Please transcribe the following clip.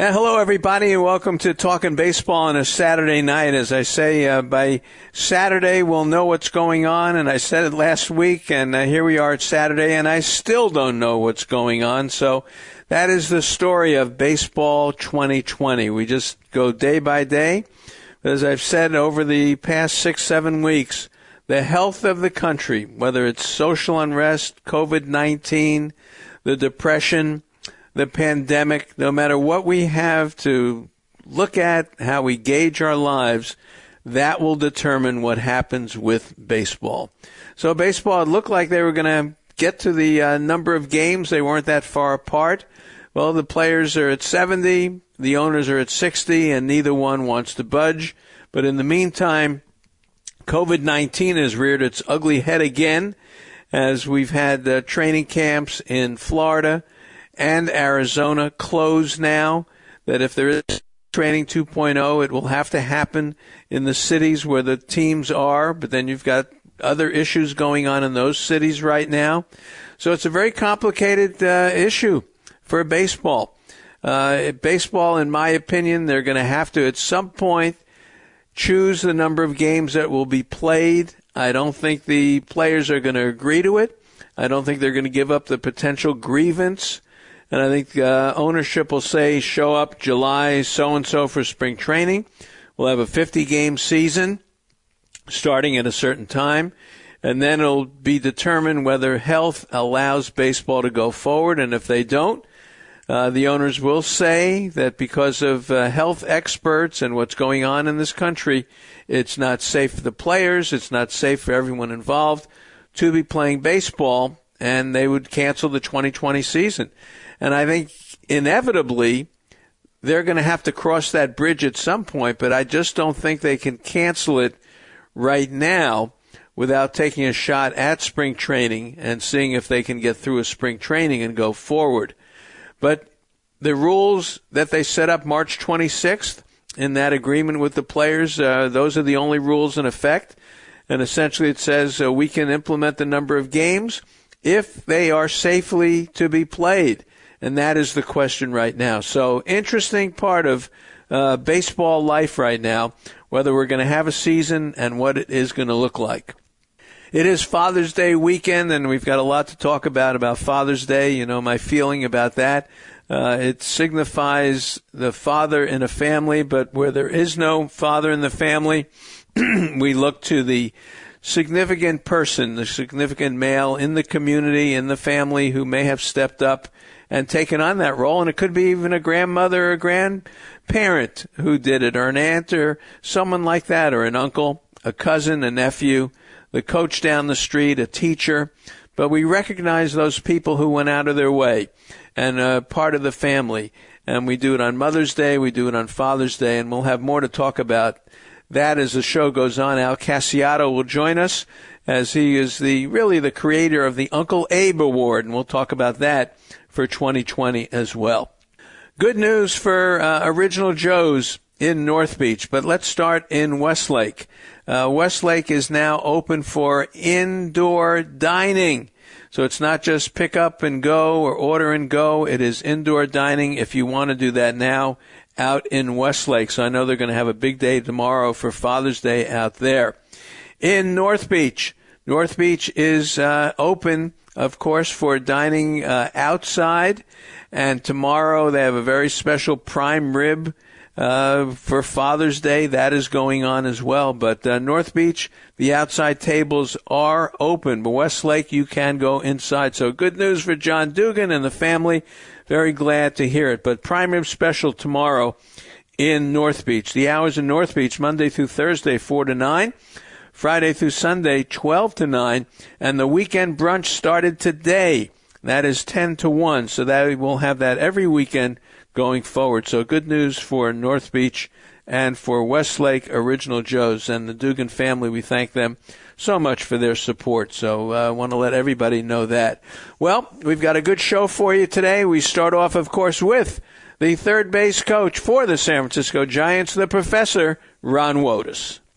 Hello, everybody, and welcome to Talking Baseball on a Saturday night. As I say, by Saturday, we'll know what's going on, and I said it last week, and here we are at Saturday, and I still don't know what's going on. So that is the story of Baseball 2020. We just go day by day. As I've said over the past 6-7 weeks, the health of the country, whether it's social unrest, COVID-19, the depression, the pandemic, no matter what we have to look at, how we gauge our lives, that will determine what happens with baseball. So baseball, it looked like they were going to get to the number of games. They weren't that far apart. Well, the players are at 70, the owners are at 60, and neither one wants to budge. But in the meantime, COVID-19 has reared its ugly head again, as we've had training camps in Florida and Arizona closed now, that if there is training 2.0, it will have to happen in the cities where the teams are, but then you've got other issues going on in those cities right now. So it's a very complicated issue for baseball. Baseball, in my opinion, they're going to have to, at some point, choose the number of games that will be played. I don't think the players are going to agree to it. I don't think they're going to give up the potential grievance. And I think ownership will say, show up July so-and-so for spring training. We'll have a 50-game season starting at a certain time. And then it'll be determined whether health allows baseball to go forward. And if they don't, the owners will say that because of health experts and what's going on in this country, it's not safe for the players, it's not safe for everyone involved to be playing baseball, and they would cancel the 2020 season. And I think inevitably they're going to have to cross that bridge at some point, but I just don't think they can cancel it right now without taking a shot at spring training and seeing if they can get through a spring training and go forward. But the rules that they set up March 26th in that agreement with the players, those are the only rules in effect. And essentially it says we can implement the number of games if they are safely to be played. And that is the question right now. So interesting part of baseball life right now, whether we're going to have a season and what it is going to look like. It is Father's Day weekend, and we've got a lot to talk about Father's Day. You know, my feeling about that. It signifies the father in a family, but where there is no father in the family, we look to the significant person, the significant male in the community, in the family who may have stepped up and taken on that role. And it could be even a grandmother or a grandparent who did it, or an aunt or someone like that, or an uncle, a cousin, a nephew, the coach down the street, a teacher. But we recognize those people who went out of their way and part of the family. And we do it on Mother's Day, we do it on Father's Day, and we'll have more to talk about that as the show goes on. Al Cassiato will join us, as he is really the creator of the Uncle Abe Award, and we'll talk about that for 2020 as well. Good news for Original Joe's in North Beach, but let's start in Westlake. Westlake is now open for indoor dining. So it's not just pick up and go or order and go. It is indoor dining if you want to do that now out in Westlake. So I know they're going to have a big day tomorrow for Father's Day out there. In North Beach is open, of course, for dining outside. And tomorrow they have a very special prime rib for Father's Day. That is going on as well. But North Beach, the outside tables are open. But Westlake, you can go inside. So good news for John Dugan and the family. Very glad to hear it. But prime rib special tomorrow in North Beach. The hours in North Beach, Monday through Thursday, 4 to 9. Friday through Sunday, 12 to 9. And the weekend brunch started today. That is 10 to 1. So that we'll have that every weekend going forward. So good news for North Beach and for Westlake Original Joe's and the Dugan family. We thank them so much for their support. So I want to let everybody know that. Well, we've got a good show for you today. We start off, of course, with the third base coach for the San Francisco Giants, the professor, Ron Wotus.